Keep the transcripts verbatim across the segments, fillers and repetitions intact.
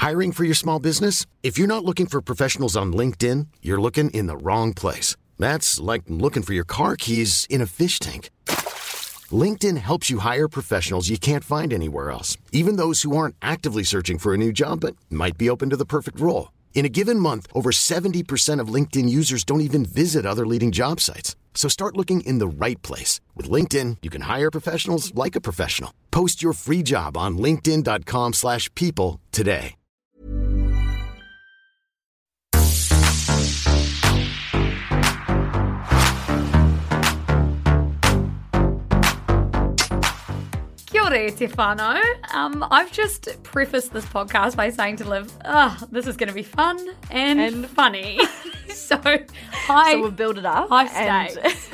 Hiring for your small business? If you're not looking for professionals on LinkedIn, you're looking in the wrong place. That's like looking for your car keys in a fish tank. LinkedIn helps you hire professionals you can't find anywhere else, even those who aren't actively searching for a new job but might be open to the perfect role. In a given month, over seventy percent of LinkedIn users don't even visit other leading job sites. So start looking in the right place. With LinkedIn, you can hire professionals like a professional. Post your free job on linkedin.com slash people today. Kia ora, te whānau. Um, I've just prefaced this podcast by saying to Liv, oh, this is going to be fun and, and funny. so, hi. So we'll build it up. High stakes.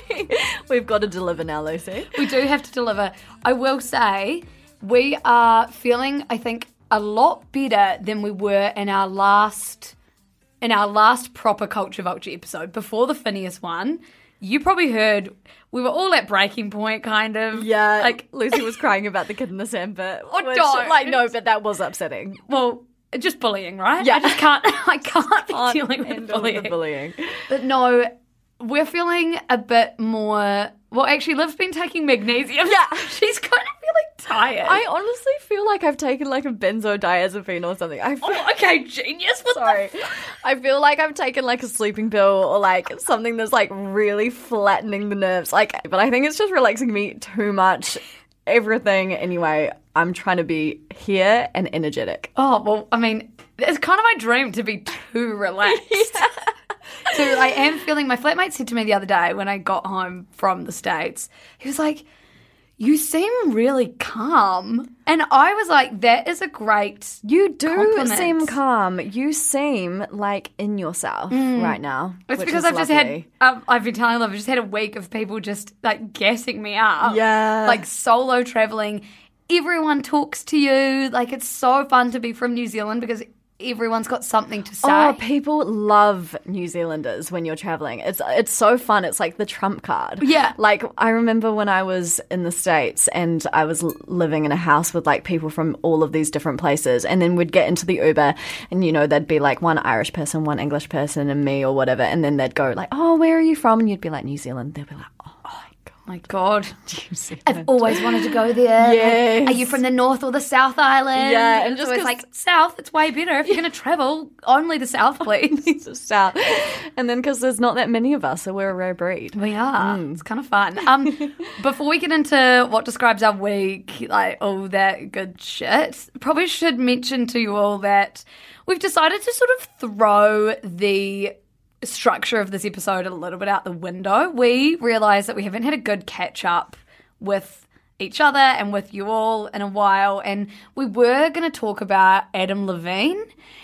We've got to deliver now, Lucy. We do have to deliver. I will say, we are feeling, I think, a lot better than we were in our last, in our last proper Culture Vulture episode, before the Phineas one. You probably heard we were all at breaking point, kind of. Yeah, like Lucy was crying about the kid in the sand bit. Oh, which, don't. Like, no, but that was upsetting. Well, just bullying, right? Yeah. I just can't, I can't be Can't dealing with the handle bullying. the bullying. But no, we're feeling a bit more, well, actually, Liv's been taking magnesium. Yeah. She's kind of feeling tired. I honestly feel like I've taken like a benzodiazepine or something. I feel, oh, okay, genius. What sorry. the f- I feel like I've taken like a sleeping pill or like something that's like really flattening the nerves. Like, but I think it's just relaxing me too much. Everything. Anyway, I'm trying to be here and energetic. Oh, well, I mean, it's kind of my dream to be too relaxed. yeah. So I am feeling, my flatmate said to me the other day when I got home from the States, he was like, you seem really calm. And I was like, that is a great You do compliment. seem calm. You seem like in yourself right now. It's which because is I've just lovely. had, um, I've been telling Love, I've just had a week of people just like gassing me up. Yeah. Like solo traveling. Everyone talks to you. Like it's so fun to be from New Zealand because everyone's got something to say. Oh, people love New Zealanders when you're traveling. It's it's so fun. It's like the trump card. Yeah. Like I remember when I was in the States and I was l- living in a house with like people from all of these different places, and then we'd get into the Uber and you know there'd be like one Irish person, one English person and me or whatever, and then they'd go like, "Oh, where are you from?" and you'd be like, "New Zealand." They'd be like, "Oh my god." My God. New Zealand. I've always wanted to go there. Yes. Like, are you from the North or the South Island? Yeah, and and just just it's 'cause- like, South, it's way better. If you're going to travel, only the South, please. It's just out. And then because there's not that many of us, so we're a rare breed. We are. It's kind of fun. Um, before we get into what describes our week, like all that good shit, probably should mention to you all that we've decided to sort of throw the structure of this episode a little bit out the window. We realised that we haven't had a good catch up with each other and with you all in a while, and we were going to talk about Adam Levine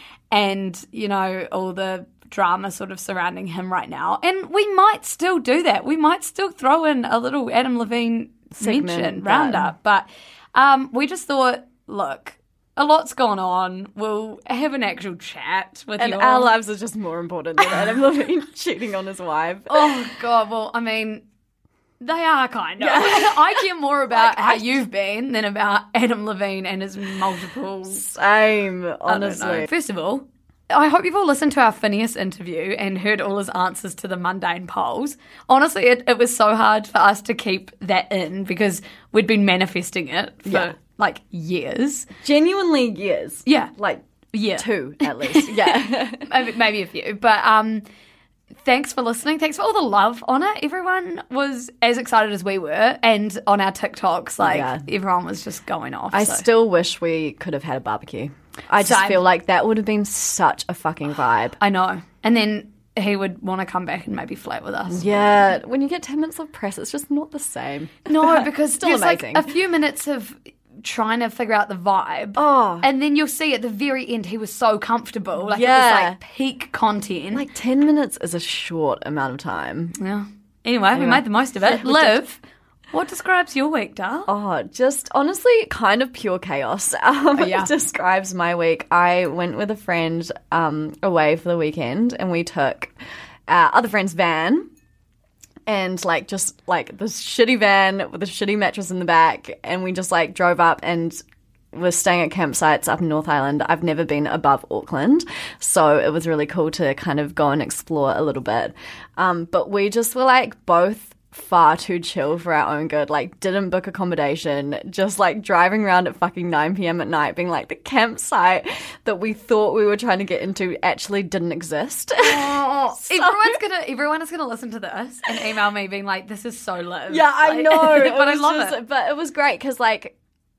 and, you know, all the drama sort of surrounding him right now. And we might still do that. We might still throw in a little Adam Levine Segment, mention, but- roundup. But um, we just thought, look, a lot's gone on. We'll have an actual chat with And you our all. lives are just more important than Adam Levine cheating on his wife. Oh, God. Well, I mean, they are kind of. I care more about Like, how I- you've been than about Adam Levine and his multiple... Same, I don't know. honestly. First of all, I hope you've all listened to our Phineas interview and heard all his answers to the mundane polls. Honestly, it, it was so hard for us to keep that in because we'd been manifesting it for Yeah. like years. Genuinely years. Yeah. Like Yeah. two at least. Yeah. maybe, maybe a few. But um, thanks for listening. Thanks for all the love on it. Everyone was as excited as we were. And on our TikToks, like Yeah. everyone was just going off. I so. still wish we could have had a barbecue. I just Same. feel like that would have been such a fucking vibe. I know. And then he would want to come back and maybe flirt with us. Yeah. When you get ten minutes of press, it's just not the same. No, because Still there's amazing. like a few minutes of trying to figure out the vibe. Oh. And then you'll see at the very end he was so comfortable. Like it Yeah. was like peak content. Like ten minutes is a short amount of time. yeah. Anyway, we made the most of it. Liv, what describes your week, Dar? Oh, just honestly kind of pure chaos. Um, yeah. It describes my week. I went with a friend um, away for the weekend and we took our other friend's van and like just like this shitty van with a shitty mattress in the back, and we just like drove up and we're staying at campsites up in North Island. I've never been above Auckland, so it was really cool to kind of go and explore a little bit. Um, but we just were like both far too chill for our own good, like didn't book accommodation, just like driving around at fucking nine p.m. at night being like the campsite that we thought we were trying to get into actually didn't exist. Oh, so, everyone's gonna everyone is gonna listen to this and email me being like, this is so live. Yeah, I like, know. but I love just, it. But it was great because like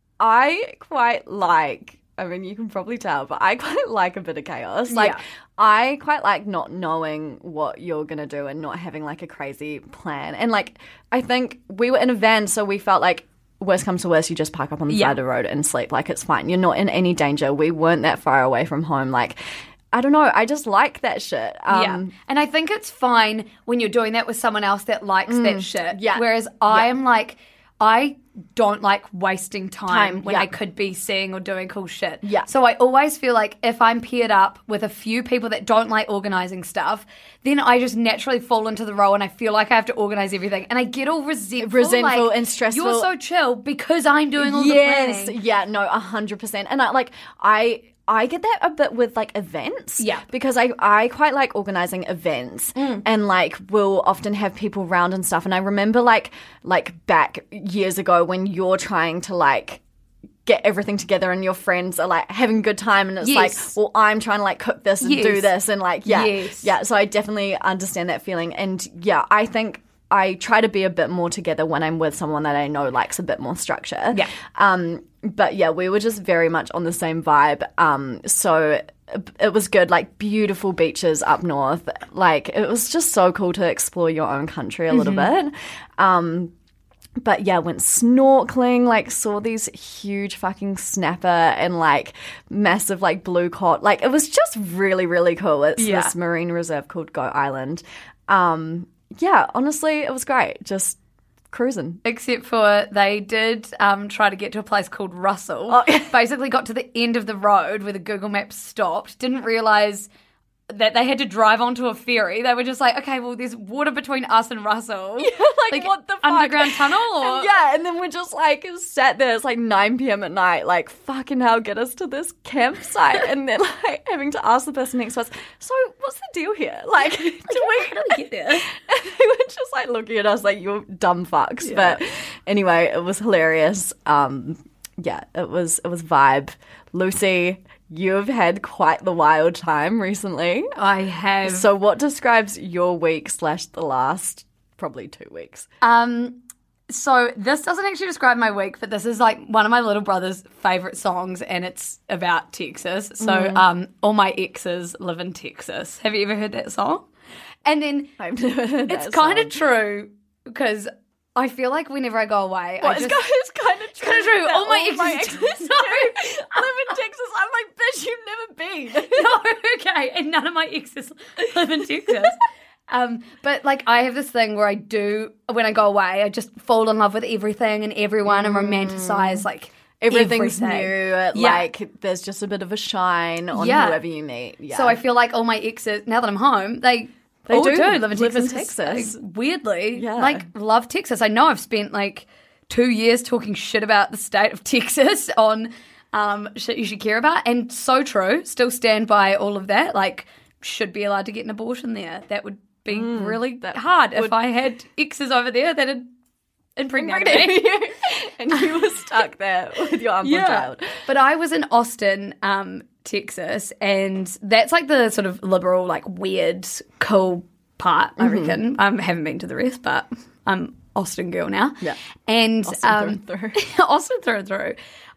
I quite like, I mean, you can probably tell, but I quite like a bit of chaos. Like, yeah. I quite like not knowing what you're going to do and not having, like, a crazy plan. And, like, I think we were in a van, so we felt like, worst comes to worst, you just park up on the yeah. side of the road and sleep. Like, it's fine. You're not in any danger. We weren't that far away from home. Like, I don't know. I just like that shit. Um, yeah. And I think it's fine when you're doing that with someone else that likes mm, that shit. Yeah. Whereas I yeah. am like, I don't like wasting time, Time, when yeah. I could be seeing or doing cool shit. Yeah. So I always feel like if I'm paired up with a few people that don't like organising stuff, then I just naturally fall into the role and I feel like I have to organise everything. And I get all resentful. Resentful like, and stressful. You're so chill because I'm doing all yes. the planning. Yeah, no, one hundred percent. And I, like, I... I get that a bit with, like, events. Yeah. Because I, I quite like organising events mm. and, like, we'll often have people round and stuff. And I remember, like, like back years ago when you're trying to, like, get everything together and your friends are, like, having a good time and it's yes. like, well, I'm trying to, like, cook this and yes. do this and, like, yeah. Yes. Yeah, so I definitely understand that feeling. And, yeah, I think I try to be a bit more together when I'm with someone that I know likes a bit more structure. Yeah. Um, but yeah, we were just very much on the same vibe. Um, so it was good, like beautiful beaches up north. Like it was just so cool to explore your own country a little mm-hmm. bit. Um, but yeah, went snorkeling, like saw these huge fucking snapper and like massive like blue cod. Like it was just really, really cool. It's yeah. this marine reserve called Goat Island. Um, yeah, honestly, it was great. Just cruising. Except for they did um, try to get to a place called Russell. Oh. Basically got to the end of the road where the Google Maps stopped, didn't realise that they had to drive onto a ferry. They were just like, okay, well, there's water between us and Russell. Yeah, like, like what the fuck? Underground tunnel? Or? And yeah, and then we're just like sat there. It's like nine p.m. at night, like fucking hell, get us to this campsite. And then like having to ask the person next to us, so what's the deal here? Like, do we, how do we get there? And they were just like looking at us like, you're dumb fucks. Yeah. But anyway, it was hilarious. Um, yeah, it was, it was vibe. Lucy, you've had quite the wild time recently. I have. So what describes your week slash the last probably two weeks? Um, so this doesn't actually describe my week, but this is like one of my little brother's favourite songs and it's about Texas. So mm. um, all my exes live in Texas. Have you ever heard that song? And then I've never heard that it's kind song. of true because I feel like whenever I go away, well, I just... It's kind, it's kind of true. Kind of true. All my all my exes, exes no. live in Texas. I'm like, bitch, you've never been. No, okay. And none of my exes live in Texas. um, but like I have this thing where I do, when I go away, I just fall in love with everything and everyone mm. and romanticize like Everything's everything. new. Yeah. Like, there's just a bit of a shine on yeah. whoever you meet. Yeah. So I feel like all my exes, now that I'm home, they... They all do do live in live Texas. in Texas. Like, weirdly, Yeah. like love Texas. I know I've spent like two years talking shit about the state of Texas on um, shit you should care about, and so true. Still stand by all of that. Like, should be allowed to get an abortion there. That would be Mm, really that hard would- if I had exes over there that had impregnated me. And you were stuck there with your unborn child. But I was in Austin, um, Texas, and that's like the sort of liberal, like weird, cool part, I reckon. I haven't been to the rest, but I'm Austin girl now. Yeah. And Austin um, through and through. Austin through and through.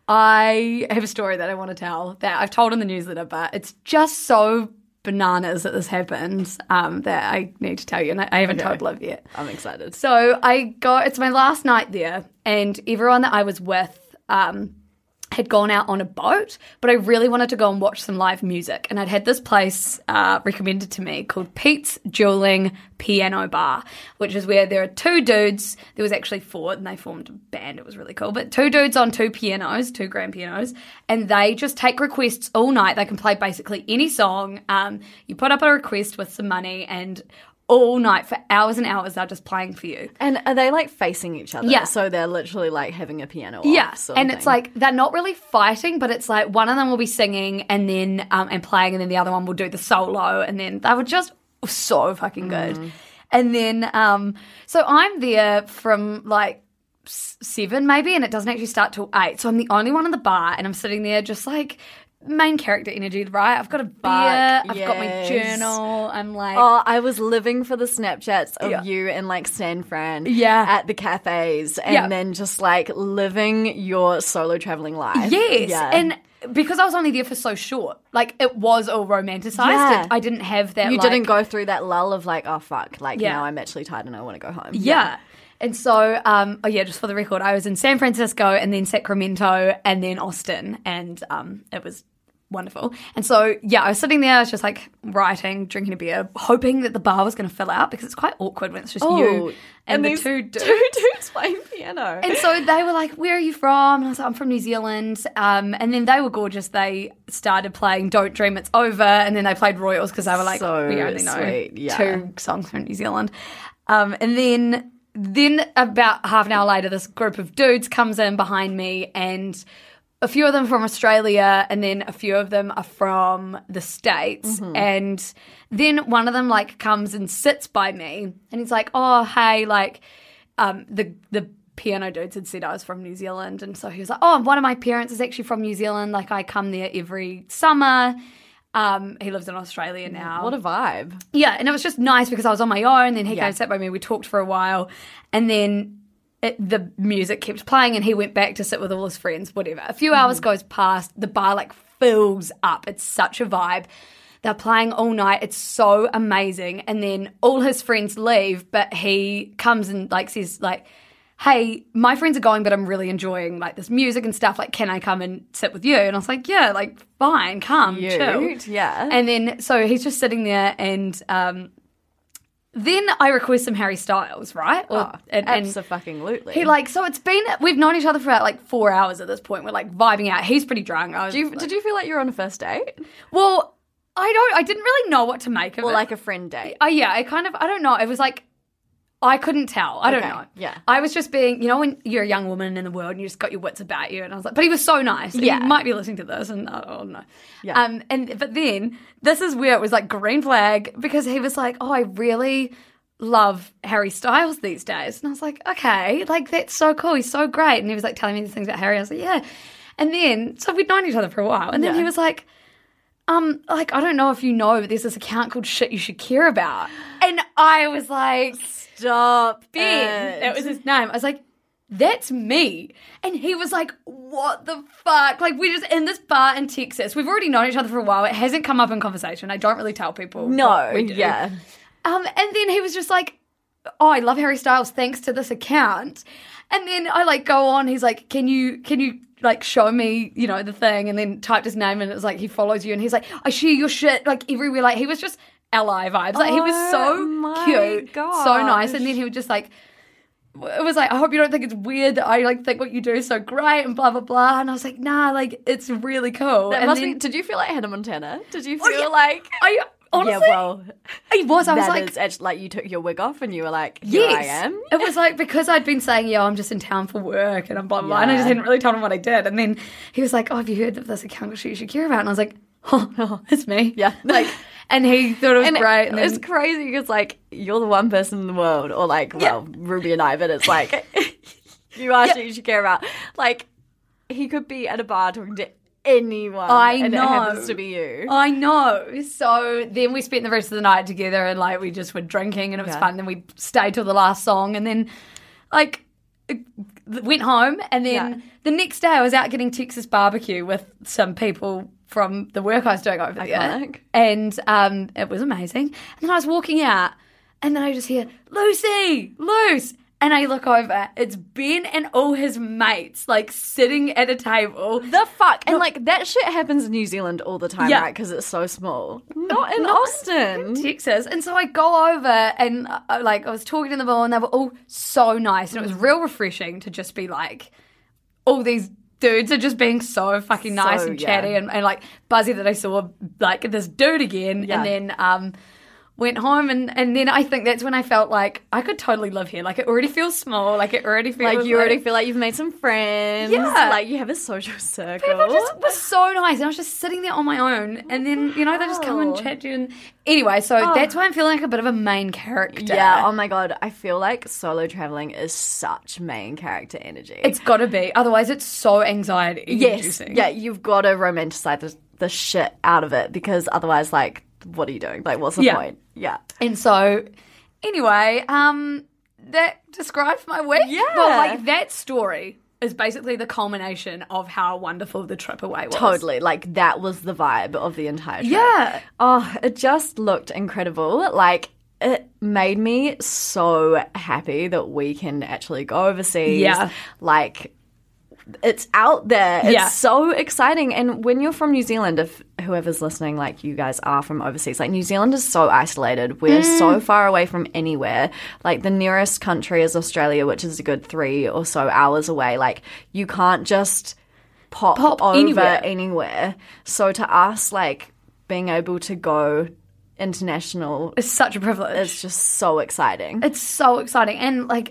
I have a story that I want to tell that I've told in the newsletter, but it's just so bananas that this happened um, that I need to tell you, and I, I haven't Okay. told Liv yet. I'm excited. So I go, it's my last night there, and everyone that I was with um, had gone out on a boat, but I really wanted to go and watch some live music. And I'd had this place uh, recommended to me called Pete's Dueling Piano Bar, which is where there are two dudes. There was actually four, and they formed a band. It was really cool. But two dudes on two pianos, two grand pianos, and they just take requests all night. They can play basically any song. Um, you put up a request with some money, and all night for hours and hours. They're just playing for you. And are they like facing each other? Yeah. So they're literally like having a piano off. Yeah, sort of and it's thing. like they're not really fighting, but it's like one of them will be singing and then um, and playing, and then the other one will do the solo, and then they were just so fucking good. Mm. And then um, so I'm there from like s- seven maybe, and it doesn't actually start till eight. So I'm the only one in the bar, and I'm sitting there just like main character energy, right? I've got a beer, I've got my yes. journal. I'm like, Oh, I was living for the Snapchats of Yeah. you in like San Fran Yeah. at the cafes and Yeah. then just like living your solo traveling life. yes, Yeah. and because I was only there for so short, like it was all romanticized. Yeah. It- I didn't have that. you like, didn't go through that lull of like, oh fuck, like Yeah. now I'm actually tired and I want to go home. Yeah. And so, um, oh yeah, just for the record, I was in San Francisco and then Sacramento and then Austin, and um, it was wonderful. And so, yeah, I was sitting there, I was just like writing, drinking a beer, hoping that the bar was going to fill out because it's quite awkward when it's just Oh, you and, the these two dudes. Two dudes playing piano. And so they were like, where are you from? And I was like, I'm from New Zealand. Um, and then they were gorgeous. They started playing Don't Dream It's Over. And then they played Royals because they were like, So we only know sweet, yeah. two songs from New Zealand. Um, and then, then about half an hour later, this group of dudes comes in behind me, and a few of them from Australia, and then a few of them are from the States. Mm-hmm. And then one of them like comes and sits by me, and he's like, oh, hey, like, um, the the piano dudes had said I was from New Zealand, and so he was like, oh, one of my parents is actually from New Zealand. Like, I come there every summer. Um, he lives in Australia now. What a vibe. Yeah, and it was just nice because I was on my own. Then he Yeah. came and sat by me. We talked for a while, and then it, the music kept playing, and he went back to sit with all his friends. Whatever. A few hours goes past. The bar like fills up. It's such a vibe. They're playing all night. It's so amazing. And then all his friends leave, but he comes and like says like, hey, my friends are going, but I'm really enjoying like this music and stuff. Like, can I come and sit with you? And I was like, yeah, like fine, come, chill. Cute, yeah. And then so he's just sitting there, and um, then I request some Harry Styles, right? Or, Oh, and, and absolutely. he like, so it's been, we've known each other for about like four hours at this point. We're like vibing out. He's pretty drunk. I was Do you, like- did you feel like you were on a first date? well, I don't, I didn't really know what to make of Or it. like a friend date? Oh yeah, I kind of, I don't know. It was like, I couldn't tell. I don't Okay, know. yeah. I was just being, you know, when you're a young woman in the world and you just got your wits about you. And I was like, but he was so nice. Yeah. He might be listening to this, and I don't know. Yeah. Um, and but then this is where it was like green flag, because he was like, oh, I really love Harry Styles these days. And I was like, okay, like that's so cool. He's so great. And he was like telling me these things about Harry. I was like, yeah. And then, so we'd known each other for a while. And then Yeah. he was like, um, like, I don't know if you know, but there's this account called Shit You Should Care About. And I was like, Stop Ben, it. that was his name. I was like, that's me. And he was like, what the fuck? Like, we're just in this bar in Texas. We've already known each other for a while. It hasn't come up in conversation. I don't really tell people No, what we do. yeah. Um, and then he was just like, oh, I love Harry Styles thanks to this account. And then I like go on. He's like, can you, can you like show me, you know, the thing? And then typed his name, and it was like, he follows you, and he's like, I share your shit like everywhere. Like, he was just ally vibes. Like, he was Oh so my cute, so nice. gosh. And then he would just like, it was like, I hope you don't think it's weird that I like think what you do is so great and blah blah blah. And I was like, nah, like it's really cool. That and must then, be, did you feel like Hannah Montana? Did you Oh, feel yeah. like... I honestly, yeah, well, he was. I was that like, is actually, like you took your wig off and you were like, here yes. I am. It was like, because I'd been saying, yeah, I'm just in town for work and I'm blah, blah, blah. And I just Yeah. hadn't really told him what I did. And then he was like, oh, have you heard of this account you should care about? And I was like, oh, it's me. Yeah. Like, and he thought it was And great. And then, it's crazy because, like, you're the one person in the world, or, like, well, Ruby and I, but it's like, you asked Yeah. what you should care about. Like, he could be at a bar talking to anyone. I and know. it happens to be you. I know. So then we spent the rest of the night together, and like we just were drinking, and it was Yeah. fun. Then we stayed till the last song, and then like went home. And then Yeah. the next day I was out getting Texas barbecue with some people from the work I was doing over there. Iconic. And um, it was amazing. And then I was walking out, and then I just hear, Lucy, Luce. And I look over, it's Ben and all his mates, like, sitting at a table. The fuck? And, like, that shit happens in New Zealand all the time, Yeah. right? Because it's so small. Not in Not Austin. Texas. And so I go over, and uh, like I was talking to them all, and they were all so nice, and it was real refreshing to just be like, all these dudes are just being so fucking nice So, and yeah. chatty, and, and like Buzzy that I saw like this dude again, Yeah. and then um went home, and, and then I think that's when I felt like I could totally live here. Like, it already feels small. Like, it already feels Like, you already feel like you've made some friends. Yeah. Like, you have a social circle. People just were so nice, and I was just sitting there on my own, and then, you know, they just come and Wow. chat to you. And anyway, so Oh. that's why I'm feeling like a bit of a main character. Yeah, oh my God. I feel like solo traveling is such main character energy. It's got to be. Otherwise, it's so anxiety Yes. inducing. Yeah, you've got to romanticize the, the shit out of it, because otherwise, like, what are you doing? Like, what's the Yeah. point? Yeah. And so, anyway, um, that describes my week. Yeah. Well, like, that story is basically the culmination of how wonderful the trip away was. Totally. Like, that was the vibe of the entire trip. Yeah. Oh, it just looked incredible. Like, it made me so happy that we can actually go overseas. Yeah. Like, it's out there. It's Yeah. so exciting. And when you're from New Zealand, if whoever's listening, like you guys are from overseas, like New Zealand is so isolated. We're Mm. so far away from anywhere. Like the nearest country is Australia, which is a good three or so hours away. Like you can't just pop, Pop over anywhere. anywhere. So to us, like being able to go international It's such a privilege. is just so exciting. It's so exciting. And, like,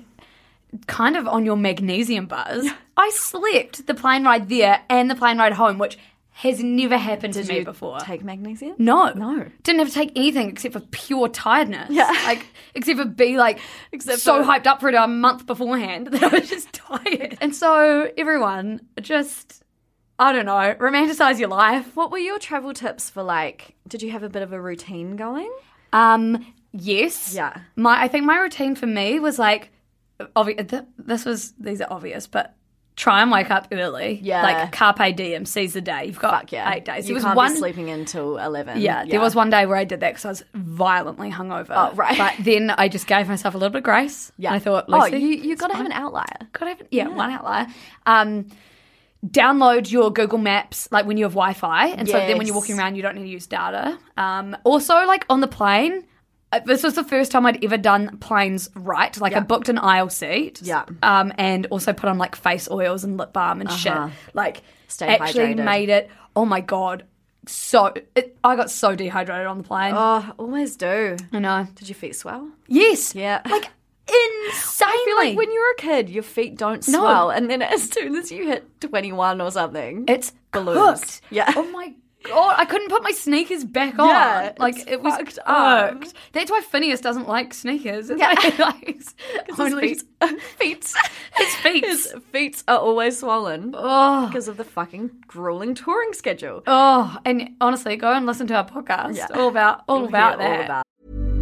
kind of on your magnesium buzz, I slept the plane ride there and the plane ride home, which has never happened to me you before. Take magnesium? No. No. Didn't have to take anything except for pure tiredness. Yeah. Like, except for be, like, Except so for- hyped up for it a month beforehand that I was just tired. And so, everyone, just, I don't know, romanticize your life. What were your travel tips for, like, did you have a bit of a routine going? Um, yes. Yeah. My, I think my routine for me was, like, obvious. Th- this was, these are obvious, but try and wake up early. Yeah. Like, carpe diem, seize the day. You've got Fuck yeah. eight days. You there was can't one, be sleeping until eleven. Yeah, there was one day where I did that because I was violently hungover. Oh, right. But then I just gave myself a little bit of grace. Yeah. And I thought, oh, Lucy, you, you got to it's have an fine. outlier. Gotta have, yeah, one outlier. Um, download your Google Maps, like when you have Wi-Fi. And so then when you're Yes. walking around, you don't need to use data. Um, also, like on the plane, uh, this was the first time I'd ever done planes right. Like I Yeah. booked an aisle seat. Yeah. Um, and also put on like face oils and lip balm and Uh-huh. shit. Like Stay actually hydrated. made it, oh my God, so, it, I got so dehydrated on the plane. Oh, always do. I know. Did your feet swell? Yes. Yeah. Like insanely. I feel like when you're a kid, your feet don't No. swell, and then as soon as you hit twenty-one or something, It's balloons. cooked. Yeah. Oh my God, I couldn't put my sneakers back on. Yeah, like it's it was fucked up. cooked. That's why Phineas doesn't like sneakers. It's Yeah. like, like his only feet, feet, his feet. his feet are always swollen Oh, because of the fucking grueling touring schedule. oh, and honestly, go and listen to our podcast. Yeah. All about, all You'll about hear that. all about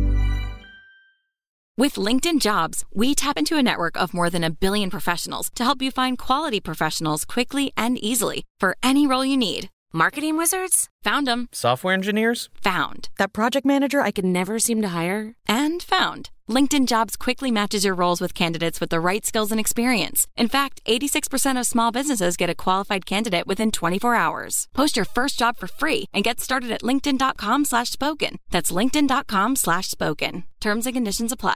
With LinkedIn Jobs, we tap into a network of more than a billion professionals to help you find quality professionals quickly and easily for any role you need. Marketing wizards? Found them. Software engineers? Found. That project manager I could never seem to hire? And found. LinkedIn Jobs quickly matches your roles with candidates with the right skills and experience. In fact, eighty-six percent of small businesses get a qualified candidate within twenty-four hours. Post your first job for free and get started at linkedin.com slash spoken. That's linkedin.com slash spoken. Terms and conditions apply.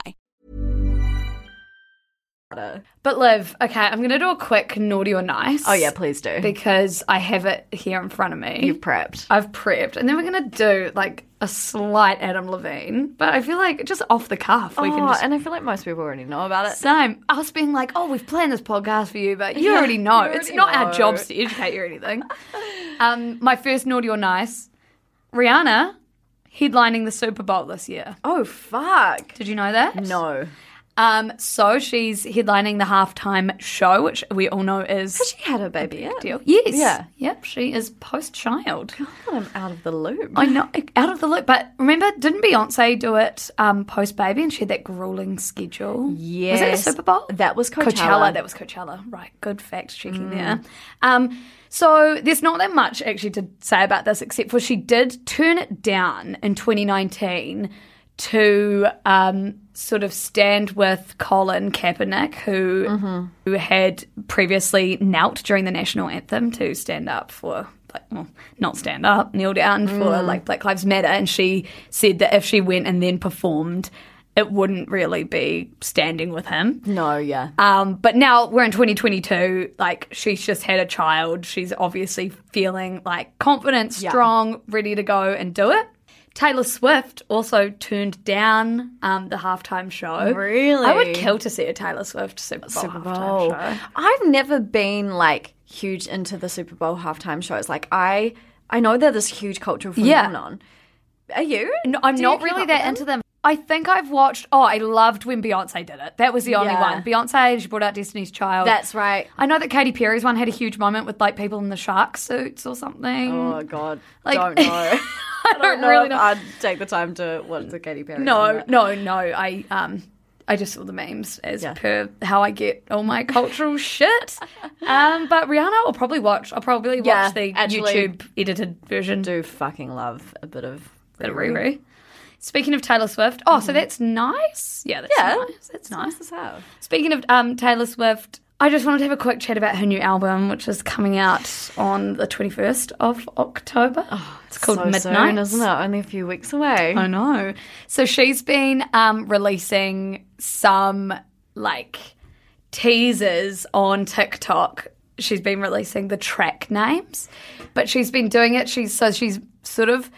But Liv, okay, I'm going to do a quick naughty or nice. Oh yeah, please do. Because I have it here in front of me. You've prepped. I've prepped. And then we're going to do like a slight Adam Levine. But I feel like just off the cuff, we oh, can just. and I feel like most people already know about it. Same. Us being like, oh, we've planned this podcast for you, but you Yeah, already know. you It's already not our know. jobs to educate you or anything. um, my first naughty or nice, Rihanna headlining the Super Bowl this year. Oh fuck! Did you know that? No, Um, so she's headlining the halftime show, which we all know is she had a baby yet. deal. Yes. Yeah. Yep. She is post-child. I'm out of the loop. I know, out of the loop. But remember, didn't Beyonce do it um, post-baby and she had that grueling schedule? Yes. Was it a Super Bowl? That was Coachella. That was Coachella. Right. Good fact checking there. Um, so there's not that much actually to say about this except for she did turn it down in twenty nineteen to um, sort of stand with Colin Kaepernick, who Mm-hmm. who had previously knelt during the national anthem to stand up for, like, well, not stand up, kneel down for Mm. like Black Lives Matter, and she said that if she went and then performed, it wouldn't really be standing with him. No, yeah. Um, but now we're in twenty twenty-two, like she's just had a child. She's obviously feeling like confident, Yeah. strong, ready to go and do it. Taylor Swift also turned down um, the halftime show. Really? I would kill to see a Taylor Swift Super Bowl, Super Bowl. halftime show. I've never been like huge into the Super Bowl halftime shows. Like I, I know they're this huge cultural phenomenon. Yeah. Are you? No, I'm Do not you really keep up that with into them. I think I've watched. Oh, I loved when Beyonce did it. That was the only Yeah. one. Beyonce, she brought out Destiny's Child. That's right. I know that Katy Perry's one had a huge moment with like people in the shark suits or something. Oh God, Like- don't know. I I don't don't know really if know. I'd take the time to watch the Katy Perry. No, one, but- no, no. I um, I just saw the memes as Yeah. per how I get all my cultural shit. Um, but Rihanna, I'll probably watch. I'll probably watch Yeah, the actually, YouTube edited version. do fucking love a bit of Bit of Riri. Speaking of Taylor Swift, oh, so that's nice. Yeah, that's Yeah, nice. That's nice. nice as hell. Speaking of um, Taylor Swift, I just wanted to have a quick chat about her new album, which is coming out on the twenty-first of October. Oh, it's called so Midnight, soon, isn't it? Only a few weeks away. I know. So she's been um, releasing some like teasers on TikTok. She's been releasing the track names, but she's been doing it. She's so she's sort of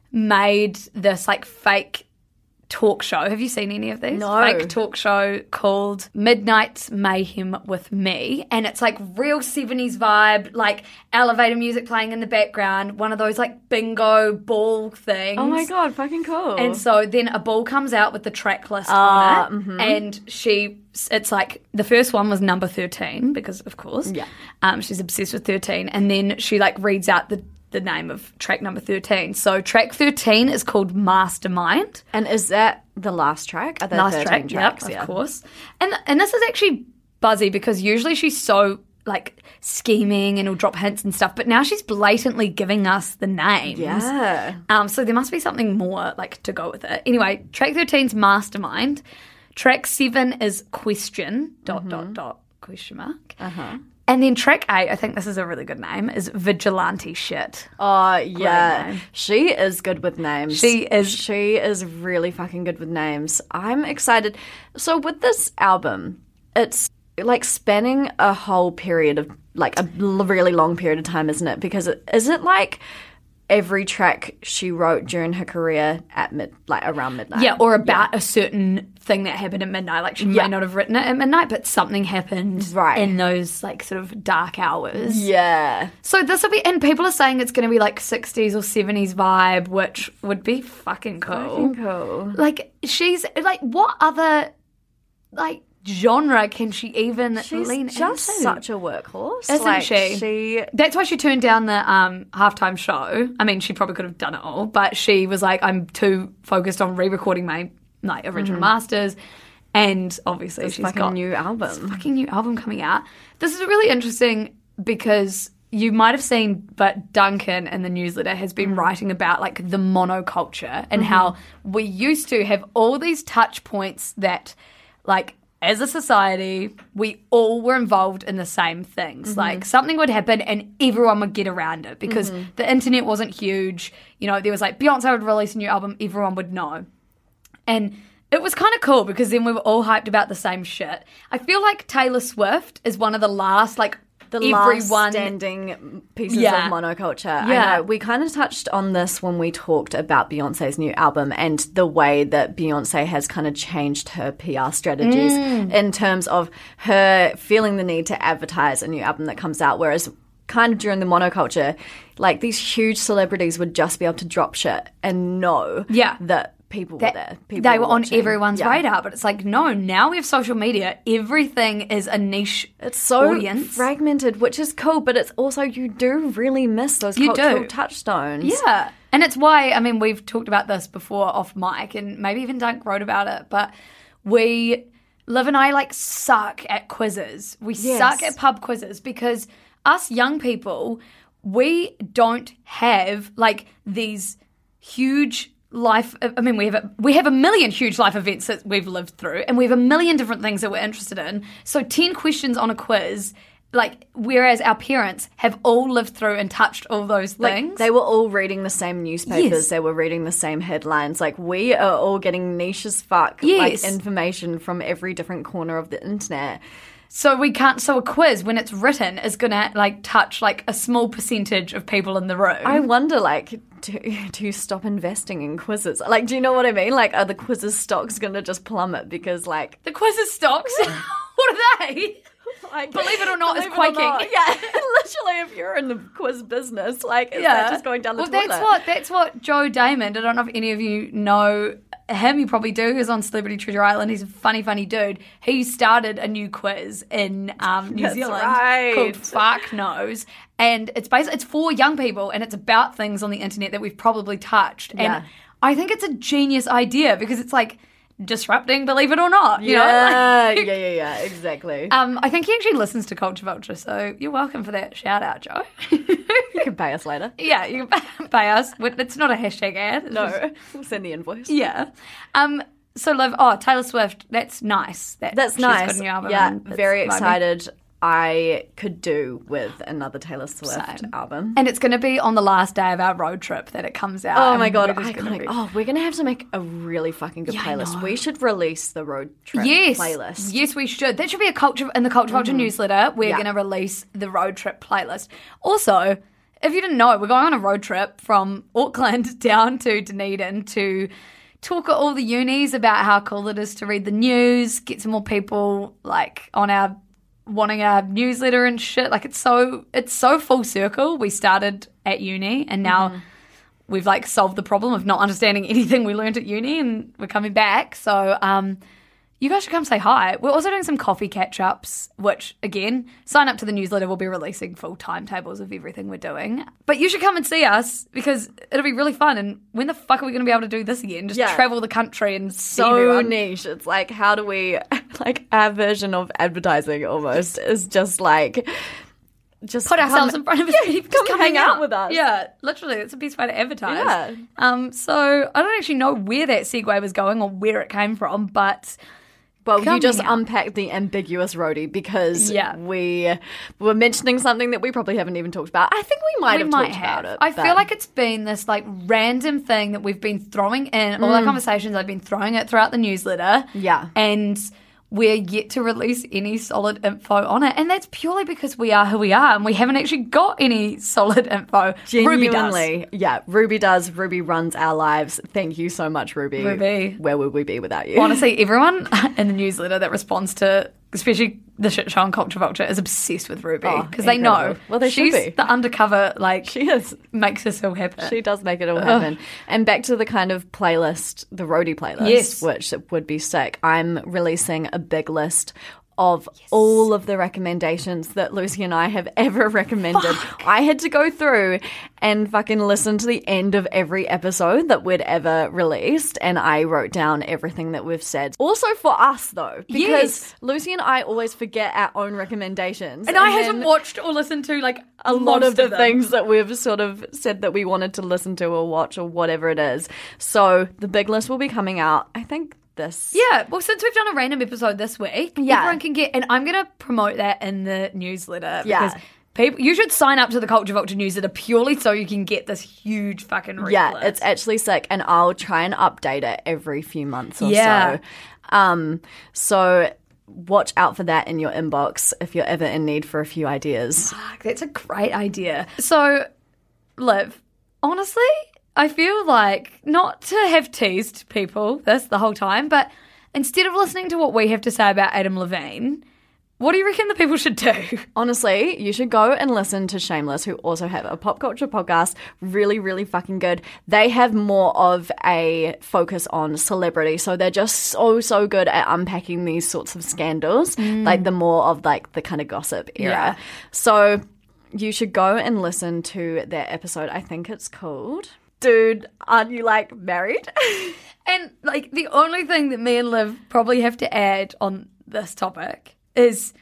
made this like fake talk show. Have you seen any of these? No. Fake talk show called Midnight Mayhem with Me. And it's like real seventies vibe, like elevator music playing in the background, one of those like bingo ball things. Oh my God, fucking cool. And so then a ball comes out with the track list Ah, on it. And she, it's like, the first one was number thirteen, because of course. Yeah. Um, she's obsessed with thirteen. And then she like reads out the the name of track number thirteen. So track thirteen is called Mastermind. And is that the last track? Are there Last thirteen track, tracks? yep, of course. And and this is actually buzzy because usually she's so like scheming and will drop hints and stuff, but now she's blatantly giving us the names. Yeah. Um, so there must be something more like to go with it. Anyway, track thirteen's Mastermind. Track seven is Question dot dot dot question mark. Uh-huh. And then track eight, I think this is a really good name, is Vigilante Shit. Oh, yeah. name. She is good with names. She is- She is really fucking good with names. I'm excited. So with this album, it's like spanning a whole period of, like a l- really long period of time, isn't it? Because it, is it like every track she wrote during her career at mid, like around midnight? Yeah, or about a certain thing that happened at midnight. Like she Yeah. might not have written it at midnight, but something happened Right. in those like sort of dark hours. Yeah. So this will be, and people are saying it's going to be like sixties or seventies vibe, which would be fucking cool. Fucking cool. Like she's like, what other like genre can she even She's lean just into? such a workhorse. Isn't like, she? She That's why she turned down the um, halftime show. I mean, she probably could have done it all, but she was like, I'm too focused on re-recording my like original masters, and obviously this she's fucking got new this album. fucking new album coming out. This is really interesting because you might have seen, but Duncan in the newsletter has been writing about like the monoculture and how we used to have all these touch points that like as a society, we all were involved in the same things. Like something would happen and everyone would get around it because the internet wasn't huge. You know, there was like Beyonce would release a new album, everyone would know. And it was kind of cool because then we were all hyped about the same shit. I feel like Taylor Swift is one of the last, like, The everyone last standing pieces Yeah. of monoculture. Yeah. I know. We kind of touched on this when we talked about Beyonce's new album and the way that Beyonce has kind of changed her P R strategies Mm. in terms of her feeling the need to advertise a new album that comes out, whereas kind of during the monoculture, like these huge celebrities would just be able to drop shit and know Yeah. that people that- were there. People they were on watching. everyone's Yeah. radar. But it's like, no, now we have social media. Everything is a niche It's so audience. fragmented, which is cool, but it's also you do really miss those You cultural do. touchstones. Yeah. And it's why, I mean, we've talked about this before off mic and maybe even Dunk wrote about it, but we, Liv and I, like, suck at quizzes. We Yes. suck at pub quizzes because us young people, we don't have, like, these huge life, I mean, we have a, we have a million huge life events that we've lived through and we have a million different things that we're interested in. So ten questions on a quiz, like, whereas our parents have all lived through and touched all those Like, things. they were all reading the same newspapers. Yes. They were reading the same headlines. Like, we are all getting niche as fuck, Yes. like, information from every different corner of the internet. So we can't. So a quiz, when it's written, is gonna like touch like a small percentage of people in the room. I wonder, like, do, do you stop investing in quizzes? Like, do you know what I mean? Like, are the quizzes stocks going to just plummet because, like... The quizzes stocks? What are they? Like, believe it or not, it's quaking. Not, yeah, literally, if you're in the quiz business, like, is yeah. that just going down the well, toilet? That's what, that's what Joe Damon, I don't know if any of you know him, you probably do, he's on Celebrity Treasure Island, he's a funny, funny dude. He started a new quiz in um, New that's Zealand right. called Fuck Knows, and it's basically, it's for young people, and it's about things on the internet that we've probably touched. Yeah. And I think it's a genius idea because it's like, disrupting, believe it or not. You yeah, know? Like, yeah, yeah, yeah, exactly. Um, I think he actually listens to Culture Vulture, so you're welcome for that shout out, Joe. You can pay us later. Yeah, you can pay us. It's not a hashtag ad. It's no, just, we'll send the invoice. Yeah. Um. So, Liv, oh, Taylor Swift, that's nice. That that's she's nice. Got a new album yeah, and very vibing. excited. I could do with another Taylor Swift Same. album. And it's going to be on the last day of our road trip that it comes out. Oh my God, we're just iconic. gonna be... Oh, we're going to have to make a really fucking good Yeah, playlist. We should release the road trip yes. playlist. Yes, we should. That should be a culture in the Culture Vulture mm-hmm. newsletter. We're yeah. going to release the road trip playlist. Also, if you didn't know, we're going on a road trip from Auckland down to Dunedin to talk at all the unis about how cool it is to read the news, get some more people like on our wanting our newsletter and shit. Like it's so it's so full circle. We started at uni and now mm-hmm. we've like solved the problem of not understanding anything we learned at uni and we're coming back. So um you guys should come say hi. We're also doing some coffee catch-ups, which, again, sign up to the newsletter. We'll be releasing full timetables of everything we're doing. But you should come and see us because it'll be really fun. And when the fuck are we going to be able to do this again? Just yeah. travel the country and see so everyone. niche. It's like, how do we, like, our version of advertising almost is just like... Just put come, ourselves in front of us. Yeah, come, come hang out. out with us. Yeah, literally, it's the best way to advertise. Yeah. Um. So I don't actually know where that segue was going or where it came from, but... Well, Come you just out. unpacked the ambiguous roadie because yeah. we were mentioning something that we probably haven't even talked about. I think we might we have might talked have. about it. I but... feel like it's been this like random thing that we've been throwing in. All Mm. our conversations, I've been throwing it throughout the newsletter. Yeah. And we're yet to release any solid info on it. And that's purely because we are who we are and we haven't actually got any solid info. Ruby Genuinely. does. Yeah, Ruby does. Ruby runs our lives. Thank you so much, Ruby. Ruby. Where would we be without you? Honestly, everyone in the newsletter that responds to, especially the shit show on Culture Vulture, is obsessed with Ruby because oh, they know well, they she's should be. the undercover, like, she is. Makes us all happen. She does make it all happen. Ugh. And back to the kind of playlist, the roadie playlist, yes. which would be sick. I'm releasing a big list of yes. all of the recommendations that Lucy and I have ever recommended. Fuck. I had to go through and fucking listen to the end of every episode that we'd ever released, and I wrote down everything that we've said. Also for us, though, because yes. Lucy and I always forget our own recommendations. And, and I haven't watched or listened to, like, a lot of the of things that we've sort of said that we wanted to listen to or watch or whatever it is. So the big list will be coming out, I think, this. Yeah, well, since we've done a random episode this week, yeah. everyone can get, and I'm going to promote that in the newsletter yeah. because people, you should sign up to the Culture Vulture newsletter purely so you can get this huge fucking read Yeah, list. it's actually sick, and I'll try and update it every few months or yeah. so. Um, so watch out for that in your inbox if you're ever in need for a few ideas. Fuck, that's a great idea. So, Liv, honestly, I feel like, not to have teased people this the whole time, but instead of listening to what we have to say about Adam Levine, what do you reckon the people should do? Honestly, you should go and listen to Shameless, who also have a pop culture podcast. Really, really fucking good. They have more of a focus on celebrity, so they're just so, so good at unpacking these sorts of scandals, mm. like the more of like the kind of gossip era. Yeah. So you should go and listen to their episode. I think it's called... Dude, aren't you, like, married? And, like, the only thing that me and Liv probably have to add on this topic is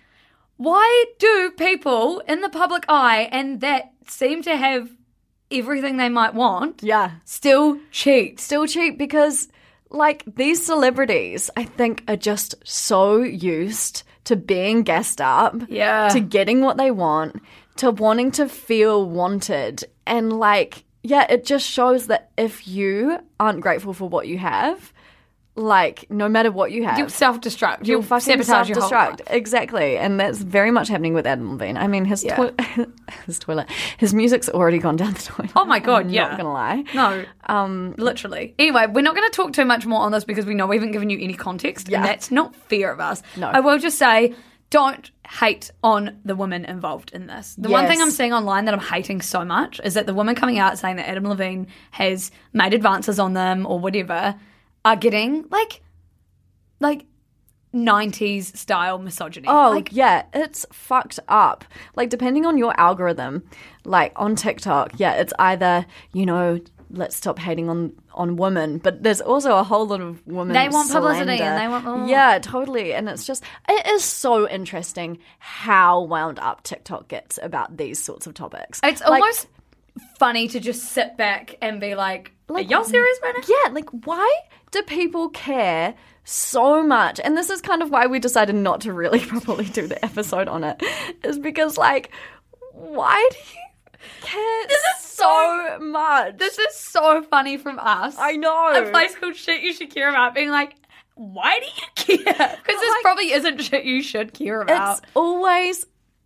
why do people in the public eye and that seem to have everything they might want yeah. still cheat? Still cheat because, like, these celebrities, I think, are just so used to being gassed up, yeah. to getting what they want, to wanting to feel wanted, and, like... Yeah, it just shows that if you aren't grateful for what you have, like, no matter what you have. You'll self-destruct. You'll, You'll fucking sabotage your whole self-destruct. life. Exactly. And that's very much happening with Adam Levine. I mean, his, Yeah. toi- his toilet, his music's already gone down the toilet. Oh my God, I'm yeah. not going to lie. No, Um, literally. Anyway, we're not going to talk too much more on this because we know we haven't given you any context, Yeah. and that's not fair of us. No. I will just say, don't hate on the women involved in this. The one thing Yes. I'm seeing online that I'm hating so much is that the women coming out saying that Adam Levine has made advances on them or whatever are getting like, like nineties style misogyny. Oh, like, yeah, it's fucked up. Like, depending on your algorithm, like on TikTok, yeah, it's either, you know, let's stop hating on, on women, but there's also a whole lot of women They want publicity slander. and they want- oh. Yeah, totally. And it's just, it is so interesting how wound up TikTok gets about these sorts of topics. it's Like, almost funny to just sit back and be like, are y'all serious right now? Yeah, like, why do people care so much? And this is kind of why we decided not to really properly do the episode on it, is because, like, why do you care This is so much? This is so funny from us. I know. A place called Shit You Should Care About being like, why do you care? Because this like- probably isn't shit you should care about. It's always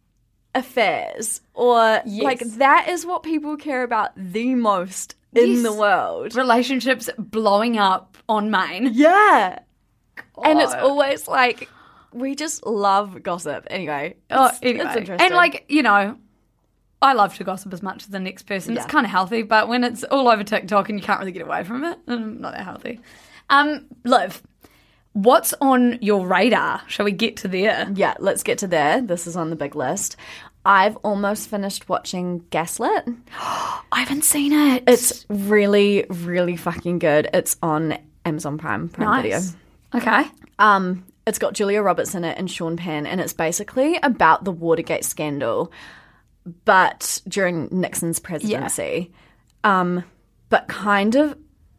affairs, or Yes. like, that is what people care about the most in Yes. the world. Relationships blowing up on Maine. Yeah. And it's God. always like, we just love gossip. Anyway, Oh, it's, anyway. it's interesting. And like, you know, I love to gossip as much as the next person. Yeah. It's kind of healthy, but when it's all over TikTok and you can't really get away from it, mm, not that healthy. Um, Liv, what's on your radar? Shall we get to there? Yeah, let's get to there. This is on the big list. I've almost finished watching Gaslit. I haven't seen it. It's really, really fucking good. It's on Amazon Prime, Prime Video. nice. Okay. Um, it's got Julia Roberts in it and Sean Penn, and it's basically about the Watergate scandal, but during Nixon's presidency. Um, but kind of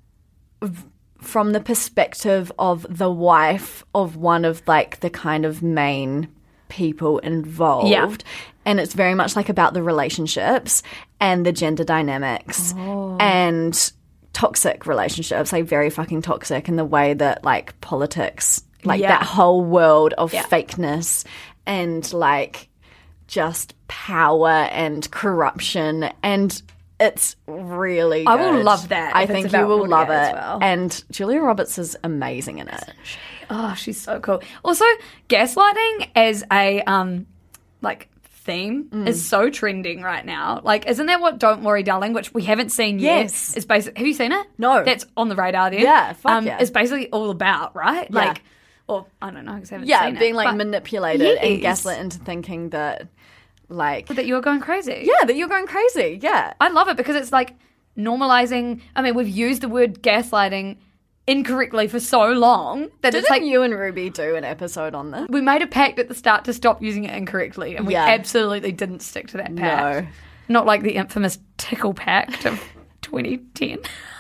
v- from the perspective of the wife of one of like the kind of main people involved. Yeah. And it's very much like about the relationships and the gender dynamics and toxic relationships, like very fucking toxic in the way that like politics, like Yeah. that whole world of Yeah. fakeness and like just power and corruption, and it's really I will good. love that I if it's think you about will love Watergate it. as well. And Julia Roberts is amazing in it. Oh, she's so cool. Also, gaslighting as a um like theme Mm. is so trending right now. Like, isn't that what Don't Worry Darling, which we haven't seen yet? Yes. Is basic. Have you seen it? No. That's on the radar there. Yeah, fuck um, yeah. It's basically all about, right? Yeah. Like, or I don't know, because I haven't Yeah, seen being it. like but manipulated and Yes. gaslit into thinking that like that you're going crazy. yeah, that you're going crazy. Yeah. I love it because it's like normalizing. I mean, we've used the word gaslighting incorrectly for so long that Didn't it's like you and Ruby do an episode on this? we made a pact at the start to stop using it incorrectly, and we Yeah. absolutely didn't stick to that pact. No. Not like the infamous Tickle Pact of twenty ten.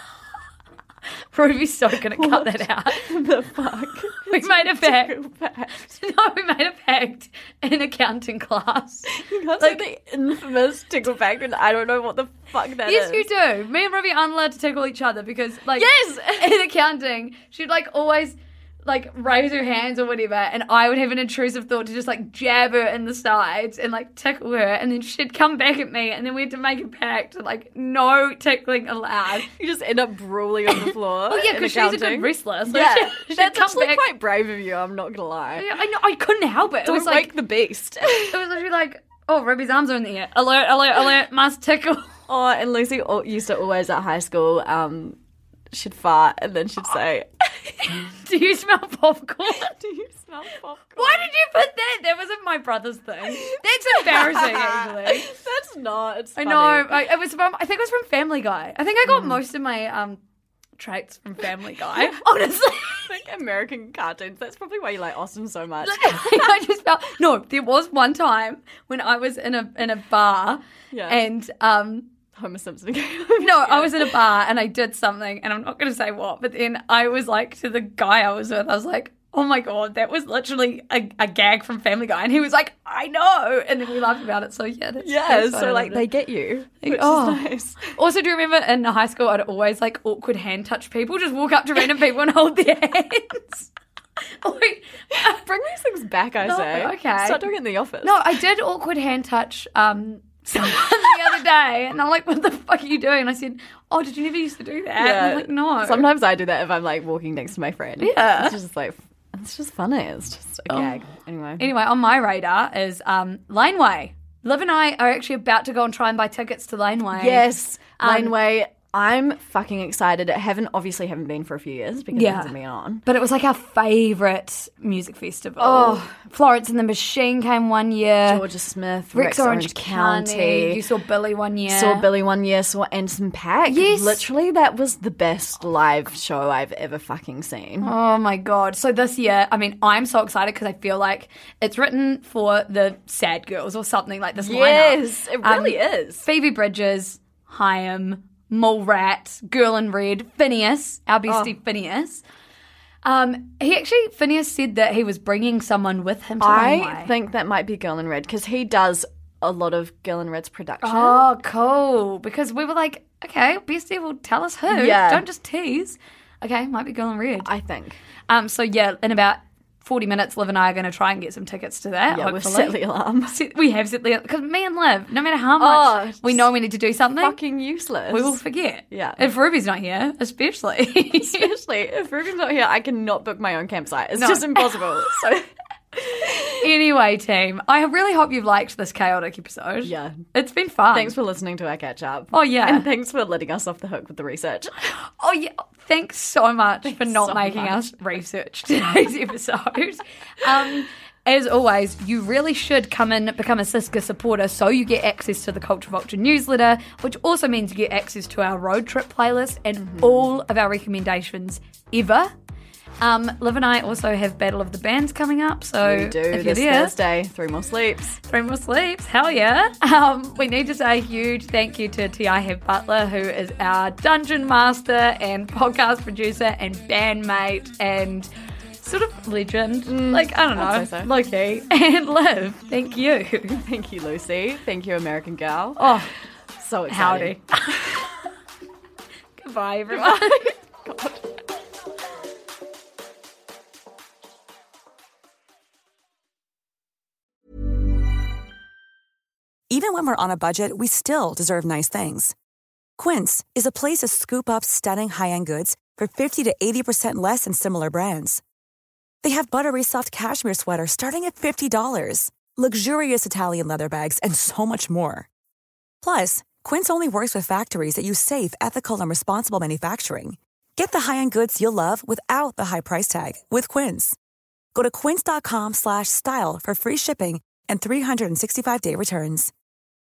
Ruby's so going to cut that out. The fuck? We made a pact. Tickle pact. No, we made a pact in accounting class. You can't say the infamous tickle pact, and I don't know what the fuck that is. Yes, you do. Me and Ruby aren't allowed to tickle each other because, like, Yes! in accounting, she'd like always like raise her hands or whatever, and I would have an intrusive thought to just like jab her in the sides and like tickle her, and then she'd come back at me, and then we had to make a pact, like no tickling allowed. You just end up brawling on the floor. Oh yeah, in because she's a good accounting. wrestler. So Yeah, she, she'd that's come actually back. quite brave of you. I'm not gonna lie. Yeah, I know. I couldn't help it. It Don't was like wake the beast. it was literally like, oh, Ruby's arms are in the air. Alert! Alert! Alert! Must tickle. Oh, and Lucy al- used to always at high school, um, she'd fart and then she'd say, Do you smell popcorn? "Do you smell popcorn?" Why did you put that? That wasn't my brother's thing. That's embarrassing, actually. That's not. It's I funny. know. I, it was from. I think it was from Family Guy. I think I got most of my um traits from Family Guy. Honestly, Like American cartoons. That's probably why you like Austin so much. I just felt no. There was one time when I was in a in a bar, Yeah. and um. Homer Simpson. No, I was in a bar and I did something, and I'm not going to say what, but then I was like to the guy I was with, I was like, Oh my God, that was literally a, a gag from Family Guy. And he was like, I know. And then we laughed about it. So yeah, that's Yeah, that's so why I like loved they it. get you, which Oh. is nice. Also, do you remember in high school, I'd always like awkward hand touch people, just walk up to random people and hold their hands. Like, Bring these things back, I No, say. okay. Start doing it in the office. no, I did awkward hand touch um, someone the other day, and I'm like, "What the fuck are you doing?" And I said, "Oh, did you never used to do that?" And I'm like, "No." Sometimes I do that if I'm like walking next to my friend. Yeah. It's just like, it's just funny. It's just a gag. Anyway. Anyway, on my radar is um, Laneway. Liv and I are actually about to go and try and buy tickets to Laneway. Yes, Um, Laneway. I'm fucking excited. I haven't obviously haven't been for a few years because Yeah. it hasn't been on. But it was like our favourite music festival. Oh. Florence and the Machine came one year. Georgia Smith, Rex, Rex, Orange, County. You saw Billy one year. Saw Billy one year, saw Anderson .Paak. Yes. Literally, that was the best live show I've ever fucking seen. Oh my God. So this year, I mean, I'm so excited because I feel like it's written for the sad girls or something like this lineup. Yes, it Um, really is. Phoebe Bridgers, Hyam, Mole Rat, Girl in Red, Phineas, our bestie Oh. Phineas. Um, he actually, Phineas said that he was bringing someone with him to I Laneway. think that might be Girl in Red because he does a lot of Girl in Red's production. Oh, cool. Because we were like, okay, bestie will tell us who. Yeah. Don't just tease. Okay, might be Girl in Red. I think. Um, so yeah, in about forty minutes, Liv and I are going to try and get some tickets to that. Yeah, we've hopefully. set the alarm. Set- We have set the because me and Liv, no matter how much Oh, we know we need to do something, Fucking useless. we will forget. Yeah. If Ruby's not here, especially. Especially if Ruben's not here, I cannot book my own campsite. It's No. just impossible. So Anyway, team, I really hope you've liked this chaotic episode. Yeah. It's been fun. thanks for listening to our catch up. Oh, yeah. And thanks for letting us off the hook with the research. Oh, yeah. Thanks so much for not so making much. us research today's episode. Um, as always, you really should come and become a Siska supporter so you get access to the Culture Vulture newsletter, which also means you get access to our road trip playlist and Mm-hmm. all of our recommendations ever. Um, Liv and I also have Battle of the Bands coming up, so We do if you're this there, Thursday. Three more sleeps. three more sleeps, hell yeah. Um, we need to say a huge thank you to T I Heb Butler, who is our dungeon master and podcast producer and bandmate and sort of legend. like, I don't know, I'd say so. low-key. And Liv, thank you. Thank you, Lucy. Thank you, American Gal. Oh, So exciting. howdy. Goodbye, everyone. Even when we're on a budget, we still deserve nice things. Quince is a place to scoop up stunning high-end goods for fifty to eighty percent less than similar brands. They have buttery soft cashmere sweaters starting at fifty dollars, luxurious Italian leather bags, and so much more. Plus, Quince only works with factories that use safe, ethical, and responsible manufacturing. Get the high-end goods you'll love without the high price tag with Quince. Go to quince.com slash style for free shipping and three sixty-five day returns.